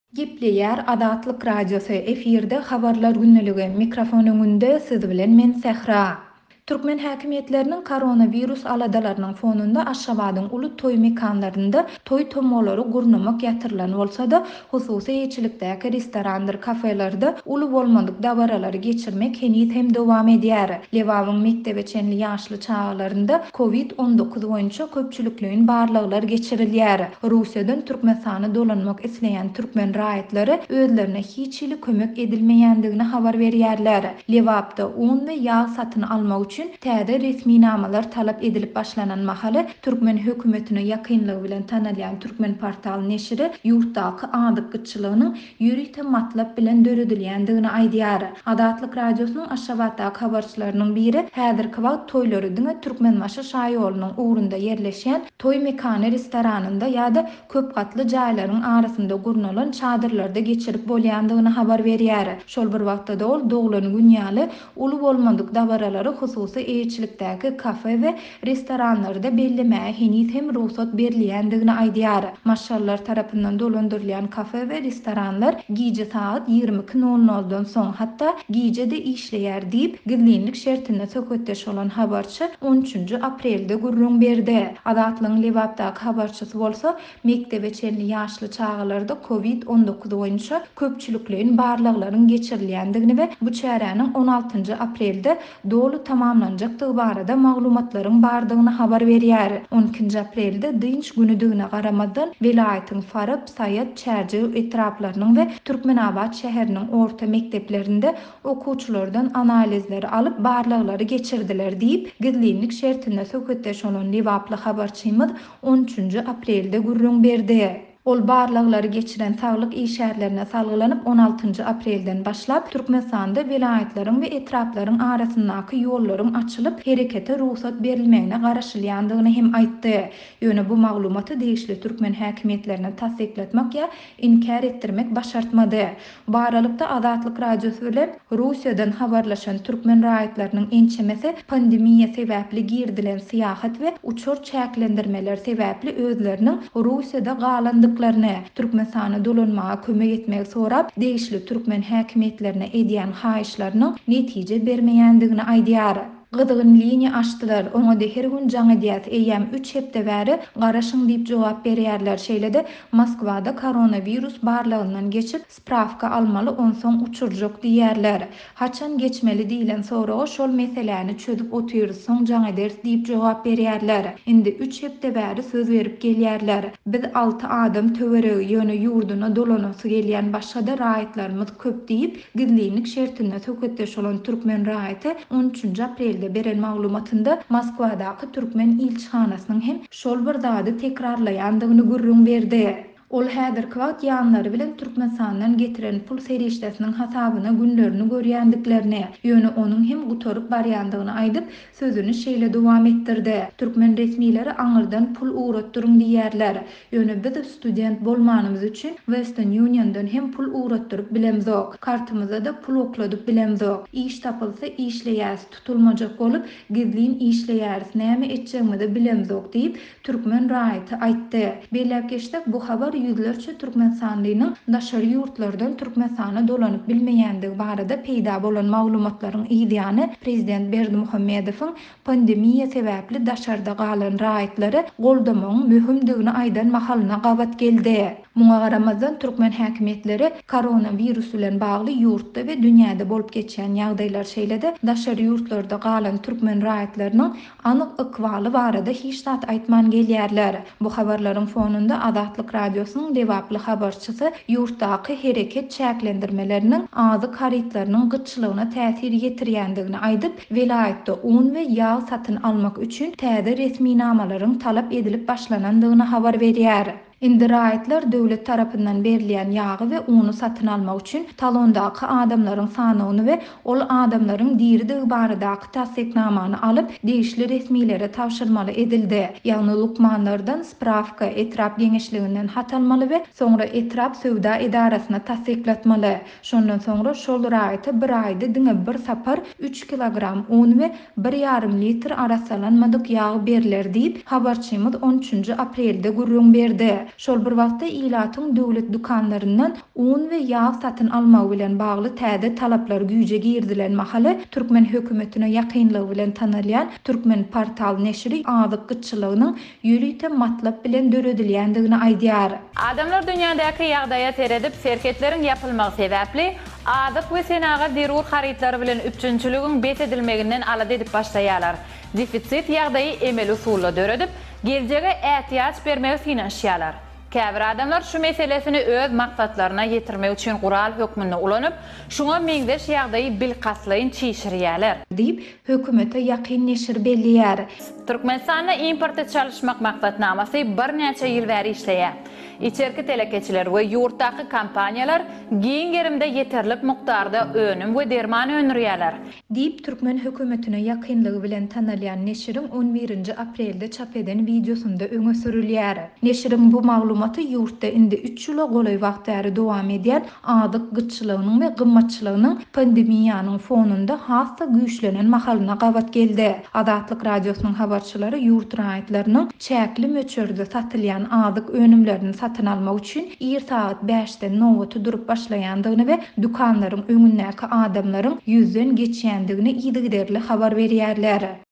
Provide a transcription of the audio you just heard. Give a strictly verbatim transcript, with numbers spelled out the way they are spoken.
Gepleýär Adatlyk Radiosy efirde habarlar günneligi mikrofon öňünde siz bilen men Sehra. Türkmen häkimetleriniň koronavirus aladalarynyň fonunda Aşgabatyň uly toý mekanlarynda toý tomolary gurnamak ýatyrylan bolsa-da, hususy eýçilikdäki restoranlar, kafelerde uly bolmadyk dabaralary geçirmek henüz hem dowam edýär. Lewawyň mektebe çenli ýaşly çağlarynda covid on dokuz boýunça köpçülikligiň barlyklar geçirilýär. Russiýadan Türkmenistana dolanmak isleýän türkmen raýatlary özlerine hiç ili kömek edilmeýändigini habar berýärler. Lewapda un we ýağ satyn almak üçin täze resmi namalar talap edilip başlanan mahaly Türkmen hökümetine ýakynlygy bilen tanylýan Türkmen portal neşri ýurtdaky adyk gytçylygynyň ýürükde matlap bilen döredilýändigini aýdýar. Adatlyk radiosynyň Aşgabatdaky habarçylarynyň biri häzirki wagt toýlary diňe Türkmenmaşy şaýyolunyň ugrunda ýerleşýän toý mekany restoranynda ýa-da köp gatly jaýlaryň arasynda gurnalan çadyrlarda geçirip bolýandygyny habar berýär. Şol bir wagtda ol doglan günýaly uly bolmadyk dabaralary hususy eýçilikdäki kafe we restoranlarda bellemäge henüz hem ruhsat berilýändigini aýdýar. Maşallar tarapyndan dolandyrylýan kafe we restoranlar gije saat ýigirmi iki nol noldan soň hatda gije de işleýär diýip gizlinlik şertine söketdeş bolan habarçy on üçünji aprelde gurrun berdi. Adatlyň Lewapdaky habarçysy bolsa mektebe çenli ýaşly çağlarda covid on dokuz boýunça köpçülikligiň barlyklaryň geçirilýändigini we bu çäräniň on altynjy aprelde dolu tamamlanjakdygy barada maglumatlaryň bardygyny habar berýär. on ikinji aprelde dynç günüdigine garamadan welaýatyň Farab, Sayat, Çärçi etraplarynyň we Türkmenabad şäheriniň orta mekteplerinde okuwçylardan analizleri alyp barlyklary geçirdiler diýip gizlinlik şertine söketdeş bolan Lewaply habarçymyz on üçünji aprelde gurrun berdi. Ol barlyklary geçiren saglyk işärlerine salgylanyp on altynjy aprelden başlap Türkmenistanda welaýatlaryň we etraplaryň arasyndaky ýollaryň açylyp herekete ruhsat berilmegine garaşylýandygyny hem aýtdy. Ýöne bu maglumaty diýişli türkmen häkimetlerine tasdikletmek ýa inkar etdirmek başartmady. Bu aralykda Adatlyk Radiosy bilen Russiýadan habarlaşan türkmen raýatlarynyň ençemesi pandemiýa sebäpli girdilen syýahat we uçur çäklendirmeler sebäpli özleriniň Russiýada galandy Türkmenistana dolanmaga kömek etmek sorap diýişli türkmen häkimetlerine edýän haýyşlarynyň netije bermeýändigini aýdýar. Gydygyň liniýa açdylar. Oňa da her gün jaň edýät eýem üç hepde bäri garaşyň diýip jogap berýärler. Şeýlede Moskwada koronavirus barlygyndan geçip spravka almaly on soň uçurjak diýerler. Haçan geçmeli diýilen soraga şol meseleni çözüp oturýarsyň jaň ederiz diýip jogap berýärler. Indi üç hepde bäri söz berip gelýärler. Biz alty adam töweregi ýöne ýurduna dolanasy gelýän başga-da raýatlarymyz köp diýip gizlinlik şertine söketdeş bolan türkmen raýaty on üçünji aprel beren maglumatynda Moskwadaky türkmen ilçihanasynyň hem şol bir zady tekrarlaýandygyny gurrun berdi. Ol häzirki wagt ýanlary bilen Türkmenistandan getiren pul serişdesiniň hasabyna günlerini görýändiklerini, ýöne onuň hem gutoryp barýandygyny aýdyp sözüni şeýle dowam etdirdi. Türkmen resmileri aňyrdan pul uğratdyryň diýerler. Ýöne biz student bolmanymyz üçin Western Union'dan hem pul uğratdyryp bilemzok. Kartymyza da pul okladyp bilemzok. İş tapylsa işleýäs, tutulmajak bolup gizlin işleýäris, näme etjegimi de bilemzok diýip türkmen raýaty aýtdy. Beýlep geçdik bu habar yüzlerçe Türkmenistanlynyň daşary ýurtlardan Türkmenistana dolanyp bilmeýändigi barada peýda bolan maglumatlaryň ýa-da prezident Berdimuhammedowyň pandemiýa sebäpli daşarda galan raýatlary goldamagyň möhümdigini aýdan mahalyna gabat geldi. Muňa garamazdan türkmen häkimetleri koronavirus bilen bagly ýurtda we dünýäde bolup geçýän ýagdaýlar şeýlede daşary ýurtlarda galan türkmen raýatlarynyň anyk ykwaly barada hiç zat aýtman gelýärler. Bu habarlaryň fonunda Adatlyk Radiosynyň Lewaply habarçysy ýurtdaky hereket çäklendirmeleriniň azyk haritlarynyň gytçylygyna täsir ýetirýändigini aýdyp, welaýatda un we ýağ satyn almak üçin täze resmi namalaryň talap edilip başlanandygyny habar berýär. Indi raýatlar döwlet tarapyndan berilýän ýagy we uny satyn almak üçin talondaky adamlaryň sanawyny we ol adamlaryň diýerdigi baradaky tasdiknamany alyp diýişli resmilere tawşyrmaly edildi. Ýagny lukmanlardan spravka etrap geňişliginden hat almaly we soňra etrap sowda edarasyna tasdiklatmaly. Şondan soňra şol raýaty bir aýda diňe bir sapar üç kilogram un we bir ýarym litr arasalanmadyk ýag beriler diýip habarçymyz on üçünji aprelde gurrun berdi. Şol bir wagtda ilatyň döwlet dukanlaryndan un we ýağ satyn almagy bilen bagly täze talaplar güýje girdilen mahaly Türkmen hökümetine ýakynlygy bilen tanylýan Türkmen portal neşri azyk gyçylygynyň ýürüýte matlap bilen döredilýändigini aýdýar. Adamlar dünýädäki ýagdaýa teredip serketleriň ýapylmagy sebäpli azyk we senaga derur harytlary bilen üçünçüligiň bet edilmeginden alady edip başlaýarlar. Defitsit ýagdaýy emel usulla döredip, geljege ähtiýaç bermegi finansiýarlar. Käbir adamlar şu meselesini öz maksatlaryna ýetirmek üçin gural hökmüne ulanyp, şuňa meňdeş ýagdaýy bilkaslaýyn çiğşirýärler. Diýip hökümete ýakyn neşir belliýär. Türkmenistanda importa çalışmak maksatnamasy bir näçe ýyl bäri işleýär. İçerki telekeçiler we ýurtdaky kampaniýalar giň gerimde ýeterlik mukdarda önüm we derman önürýärler. Diýip Türkmen hökümetine ýakynlygy bilen tanylýan neşiriň on birinji aprelde çap eden videosunda öňe sürülýär. Neşiriň bu maglumaty ýurtda indi üç ýyla golay wagt bäri dowam edýän adyk gyçylygynyň we gymmatçylygynyň pandemiýanyň fonunda hassa güýçlenen mahalyna gabat geldi. Adatlyk radiosynyň habarçylary ýurt raýatlarynyň çäkli möçürde satylýan adyk önümlerini satyn almak üçin ir saat beşde nowatda durup başlaýandygyny we dukanlaryň öňündäki adamlaryň ýüzden geçýändigini ýygy derli habar berýärler.